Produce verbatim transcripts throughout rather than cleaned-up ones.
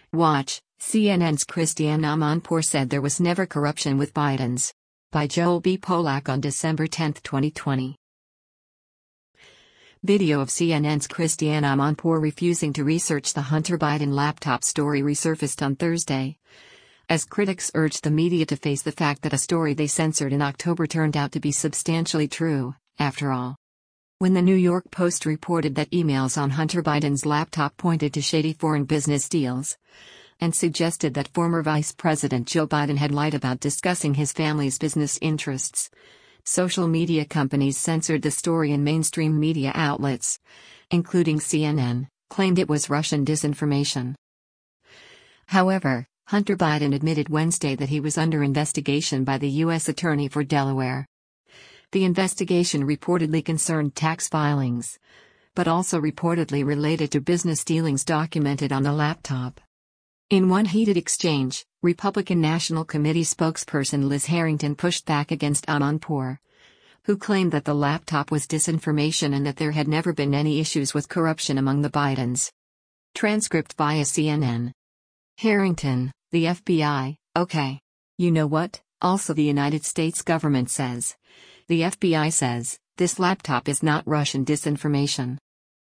Watch, C N N's Christiane Amanpour said there was never corruption with Biden's. By Joel B. Polak on December tenth, twenty twenty. Video of C N N's Christiane Amanpour refusing to research the Hunter Biden laptop story resurfaced on Thursday, as critics urged the media to face the fact that a story they censored in October turned out to be substantially true, after all. When the New York Post reported that emails on Hunter Biden's laptop pointed to shady foreign business deals, and suggested that former Vice President Joe Biden had lied about discussing his family's business interests, social media companies censored the story, and mainstream media outlets, including C N N, claimed it was Russian disinformation. However, Hunter Biden admitted Wednesday that he was under investigation by the U S Attorney for Delaware. The investigation reportedly concerned tax filings, but also reportedly related to business dealings documented on the laptop. In one heated exchange, Republican National Committee spokesperson Liz Harrington pushed back against Amanpour, who claimed that the laptop was disinformation and that there had never been any issues with corruption among the Bidens. Transcript via C N N. Harrington, the F B I, okay. You know what, also the United States government says. The F B I says, this laptop is not Russian disinformation.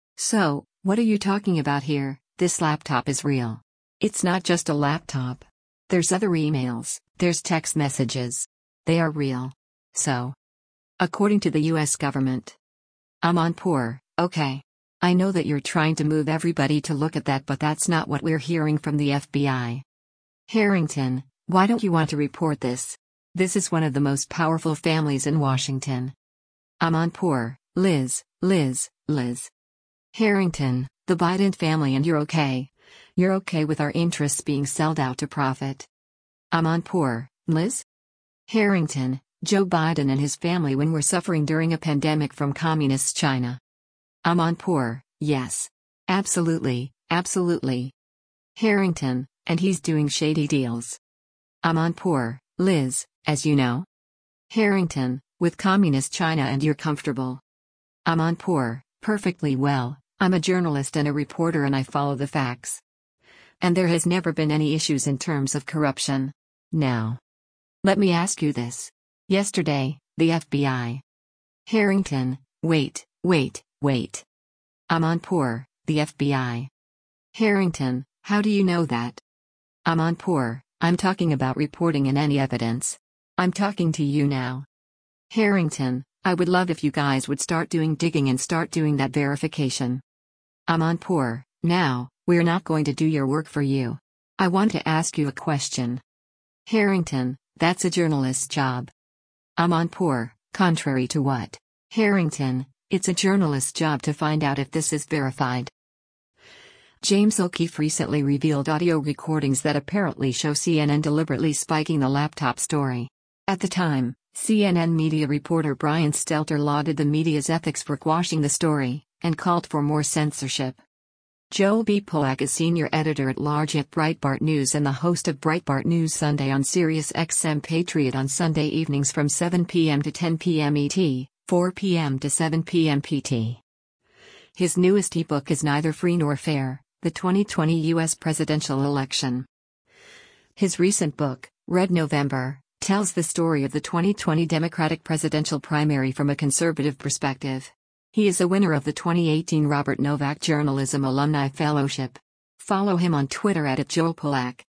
So, what are you talking about here? This laptop is real. It's not just a laptop. There's other emails, there's text messages. They are real. So, according to the U S government. Amanpour, okay. I know that you're trying to move everybody to look at that, but that's not what we're hearing from the F B I. Harrington, why don't you want to report this? This is one of the most powerful families in Washington. Amanpour, Liz, Liz, Liz. Harrington, the Biden family, and you're okay. You're okay with our interests being sold out to profit. Amanpour, Liz? Harrington, Joe Biden and his family when we're suffering during a pandemic from communist China. Amanpour, yes. Absolutely, absolutely. Harrington, and he's doing shady deals. Amanpour, Liz, as you know. Harrington, with communist China, and you're comfortable. Amanpour, perfectly well. I'm a journalist and a reporter and I follow the facts. And there has never been any issues in terms of corruption. Now, let me ask you this. Yesterday, the F B I. Harrington, wait, wait, wait. Amanpour, the F B I. Harrington, how do you know that? Amanpour, I'm talking about reporting and any evidence. I'm talking to you now. Harrington, I would love if you guys would start doing digging and start doing that verification. Amanpour, now, we're not going to do your work for you. I want to ask you a question. Harrington, that's a journalist's job. Amanpour, contrary to what? Harrington, it's a journalist's job to find out if this is verified. James O'Keefe recently revealed audio recordings that apparently show C N N deliberately spiking the laptop story. At the time, C N N media reporter Brian Stelter lauded the media's ethics for quashing the story, and called for more censorship. Joel B. Polak is senior editor-at-large at Breitbart News and the host of Breitbart News Sunday on Sirius X M Patriot on Sunday evenings from seven p m to ten p m E T, four p m to seven p m P T. His newest ebook is Neither Free Nor Fair: The twenty twenty U S Presidential Election. His recent book, Red November, tells the story of the twenty twenty Democratic presidential primary from a conservative perspective. He is a winner of the twenty eighteen Robert Novak Journalism Alumni Fellowship. Follow him on Twitter at Joel Polak.